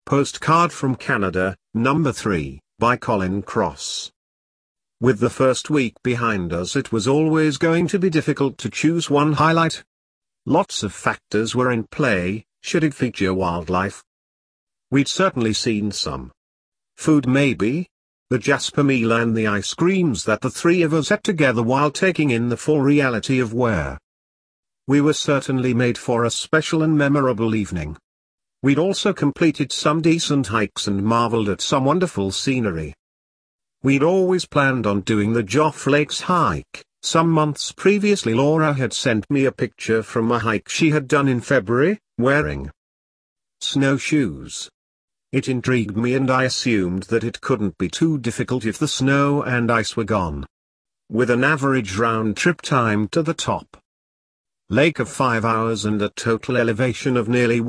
Postcard from Canada, number 3, by Colin Cross. With the first week behind us, it was always going to be difficult to choose one highlight. Lots of factors were in play. Should it feature wildlife? We'd certainly seen some. Food maybe? The Jasper meal and the ice creams that the three of us ate together while taking in the full reality of where we were certainly made for a special and memorable evening. We'd also completed some decent hikes and marveled at some wonderful scenery. We'd always planned on doing the Joff Lakes hike. Some months previously Laura had sent me a picture from a hike she had done in February, wearing snowshoes. It intrigued me and I assumed that it couldn't be too difficult if the snow and ice were gone. With an average round-trip time to the top lake of 5 hours and a total elevation of nearly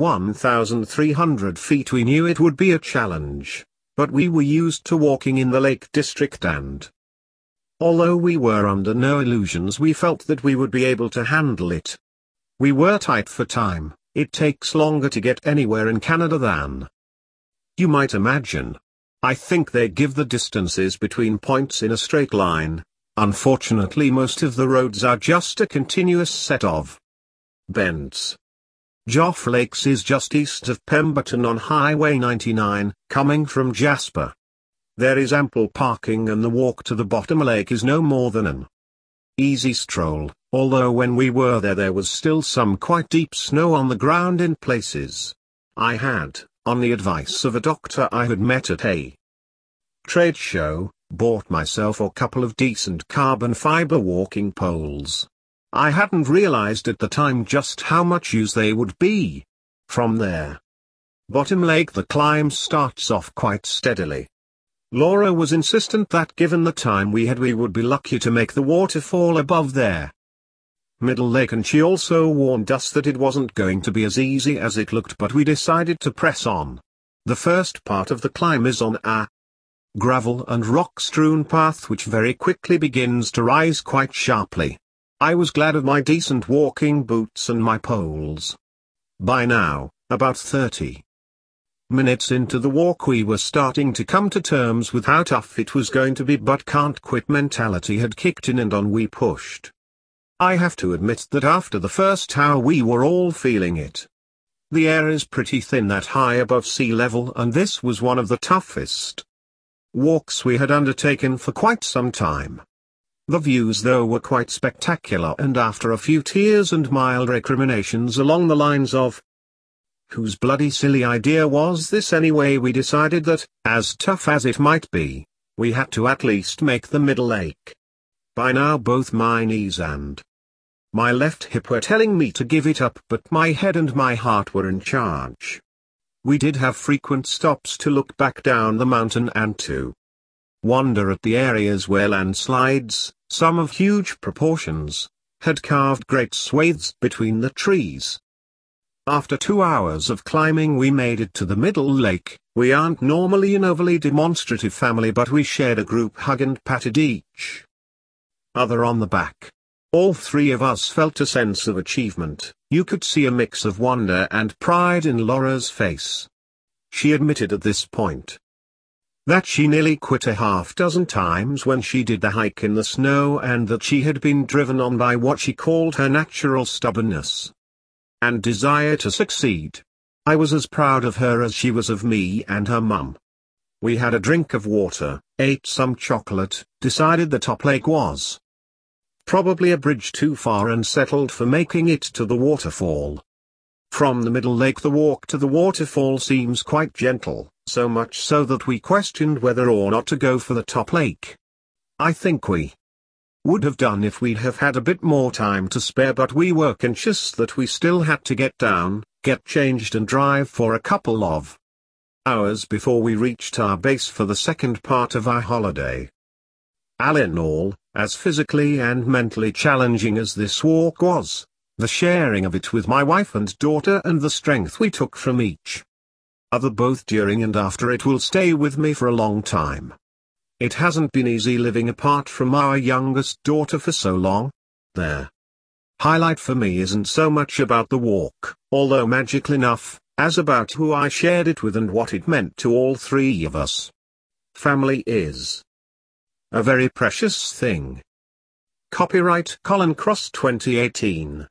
1,300 feet, we knew it would be a challenge, but we were used to walking in the Lake District and although we were under no illusions, we felt that we would be able to handle it. We were tight for time. It takes longer to get anywhere in Canada than you might imagine. I think they give the distances between points in a straight line. Unfortunately, most of the roads are just a continuous set of bends. Joff Lakes is just east of Pemberton on Highway 99, coming from Jasper. There is ample parking and the walk to the bottom lake is no more than an easy stroll, although when we were there was still some quite deep snow on the ground in places. I had, on the advice of a doctor I had met at a trade show, bought myself a couple of decent carbon fiber walking poles. I hadn't realized at the time just how much use they would be. From there bottom lake the climb starts off quite steadily. Laura was insistent that given the time we had we would be lucky to make the waterfall above there middle lake, and she also warned us that it wasn't going to be as easy as it looked, but we decided to press on. The first part of the climb is on a gravel and rock-strewn path which very quickly begins to rise quite sharply. I was glad of my decent walking boots and my poles. By now, about 30 minutes into the walk, we were starting to come to terms with how tough it was going to be, but can't quit mentality had kicked in and on we pushed. I have to admit that after the first hour we were all feeling it. The air is pretty thin that high above sea level, and this was one of the toughest walks we had undertaken for quite some time. The views though were quite spectacular, and after a few tears and mild recriminations along the lines of whose bloody silly idea was this anyway, we decided that, as tough as it might be, we had to at least make the middle lake. By now both my knees and my left hip were telling me to give it up, but my head and my heart were in charge. We did have frequent stops to look back down the mountain and to wonder at the areas where landslides, some of huge proportions, had carved great swathes between the trees. After 2 hours of climbing we made it to the middle lake. We aren't normally an overly demonstrative family, but we shared a group hug and patted each other on the back. All three of us felt a sense of achievement. You could see a mix of wonder and pride in Laura's face. She admitted at this point that she nearly quit a half dozen times when she did the hike in the snow, and that she had been driven on by what she called her natural stubbornness and desire to succeed. I was as proud of her as she was of me and her mum. We had a drink of water, ate some chocolate, decided the top lake was probably a bridge too far, and settled for making it to the waterfall. From the middle lake the walk to the waterfall seems quite gentle, so much so that we questioned whether or not to go for the top lake. I think we would have done if we'd have had a bit more time to spare, but we were conscious that we still had to get down, get changed and drive for a couple of hours before we reached our base for the second part of our holiday. All in all, as physically and mentally challenging as this walk was, the sharing of it with my wife and daughter and the strength we took from each other both during and after it will stay with me for a long time. It hasn't been easy living apart from our youngest daughter for so long. The highlight for me isn't so much about the walk, although magical enough, as about who I shared it with and what it meant to all three of us. Family is a very precious thing. Copyright Colin Cross 2018.